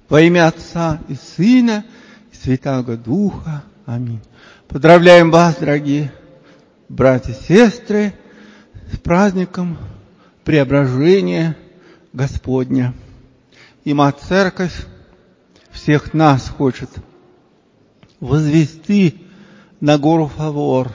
Во имя Отца и Сына и Святаго Духа. Аминь. Поздравляем вас, дорогие братья и сестры, с праздником Преображения Господня. И Мать Церковь всех нас хочет возвести на гору Фавор.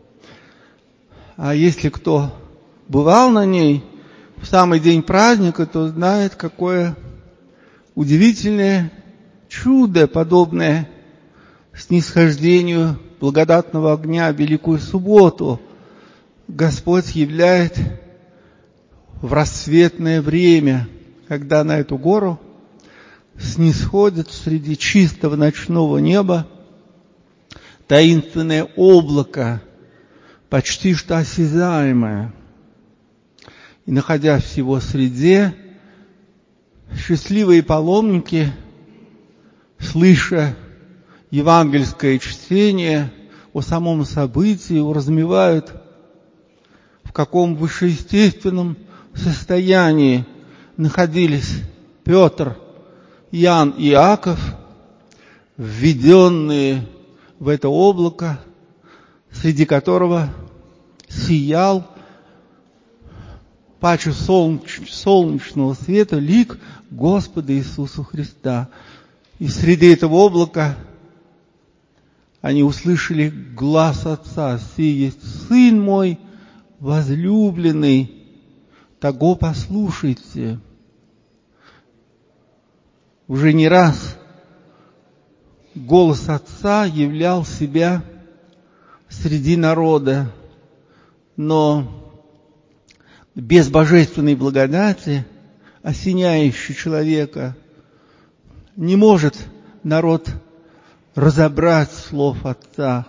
А если кто бывал на ней в самый день праздника, то знает, какое удивительное чудо, подобное снисхождению благодатного огня в Великую Субботу, Господь являет в рассветное время, когда на эту гору снисходит среди чистого ночного неба таинственное облако, почти что осязаемое. И, находясь в его среде, счастливые паломники, слыша евангельское чтение о самом событии, уразумевают, в каком вышеестественном состоянии находились Петр, Иоанн и Иаков, введенные в это облако, среди которого сиял паче солнечного света лик Господа Иисуса Христа. И среди этого облака они услышали глас Отца: «Сей есть Сын мой возлюбленный, того послушайте». Уже не раз голос Отца являл себя среди народа, но без божественной благодати, осеняющей человека, не может народ разобрать слов Отца.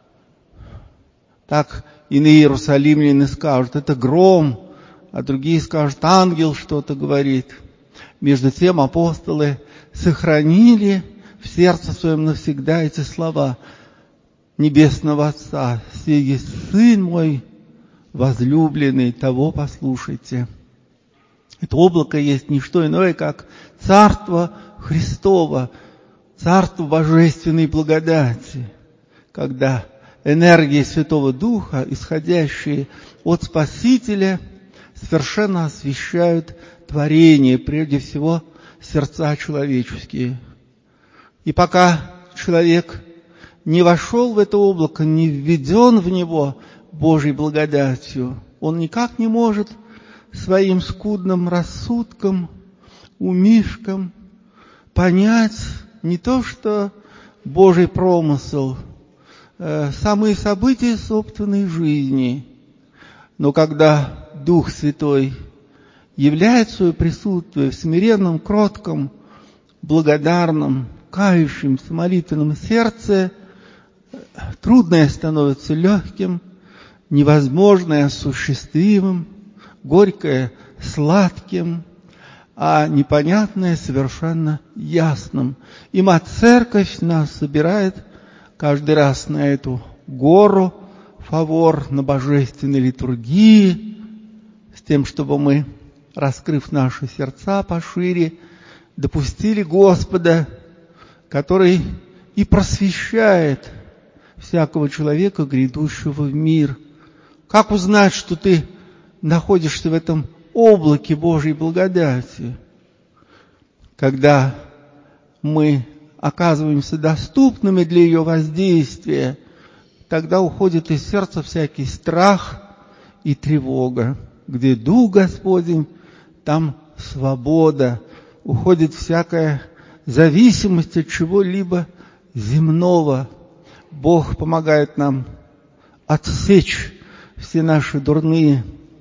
Так иные иерусалимляне скажут: это гром, а другие скажут: ангел что-то говорит. Между тем апостолы сохранили в сердце своем навсегда эти слова Небесного Отца: «Сей есть Сын мой возлюбленный, того послушайте». Это облако есть не что иное, как Царство Христово, Царство Божественной благодати, когда энергии Святого Духа, исходящие от Спасителя, совершенно освещают творение, прежде всего сердца человеческие. И пока человек не вошел в это облако, не введен в него Божьей благодатью, он никак не может своим скудным рассудком, умишком понять не то что Божий промысел, самые события собственной жизни, но когда Дух Святой являет свое присутствие в смиренном, кротком, благодарном, кающемся, молитвенном сердце, трудное становится легким, невозможное осуществимым, горькое сладким, а непонятное совершенно ясным. И Мать Церковь нас собирает каждый раз на эту гору Фавор, на божественной литургии, с тем, чтобы мы, раскрыв наши сердца пошире, допустили Господа, который и просвещает всякого человека, грядущего в мир. Как узнать, что ты находишься в этом облаке Божьей благодати? Когда мы оказываемся доступными для ее воздействия, тогда уходит из сердца всякий страх и тревога. Где Дух Господень, там свобода. Уходит всякая зависимость от чего-либо земного. Бог помогает нам отсечь все наши дурные,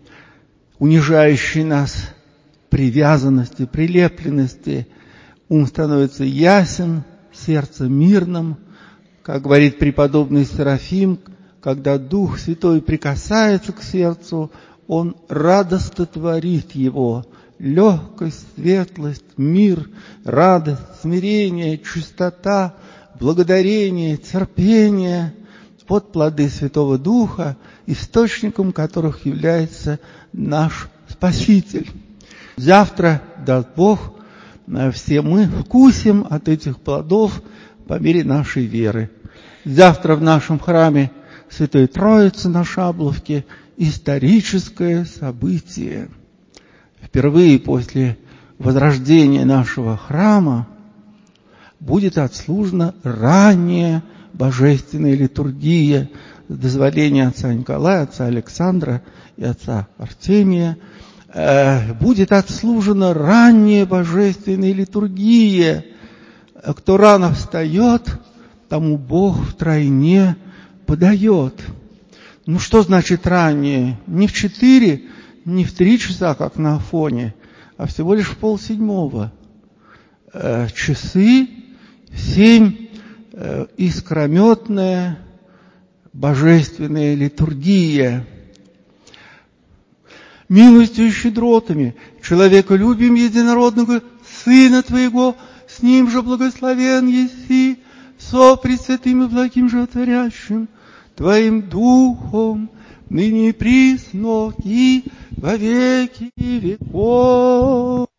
унижающие нас привязанности, прилепленности. Ум становится ясен, сердце мирным. Как говорит преподобный Серафим, когда Дух Святой прикасается к сердцу, Он радостно творит его. Легкость, светлость, мир, радость, смирение, чистота, благодарение, терпение. Вот плоды Святого Духа, источником которых является наш Спаситель. Завтра, даст Бог, все мы вкусим от этих плодов по мере нашей веры. Завтра в нашем храме Святой Троицы на Шабловке историческое событие. Впервые после возрождения нашего храма будет отслужена ранняя божественная литургия с дозволения отца Николая, отца Александра и отца Артемия. Будет отслужена ранняя божественная литургия. Кто рано встает, тому Бог втройне подает. Ну что значит раннее? Не в 4, не в 3 часа, как на Афоне, а всего лишь в 6:30. Часы 7, искрометная божественная литургия. Милостью и щедротами человеколюбием единородного Сына Твоего, с Ним же благословен еси, со пресвятым и благим животворящим Твоим Духом, ныне и присно и во веки веков.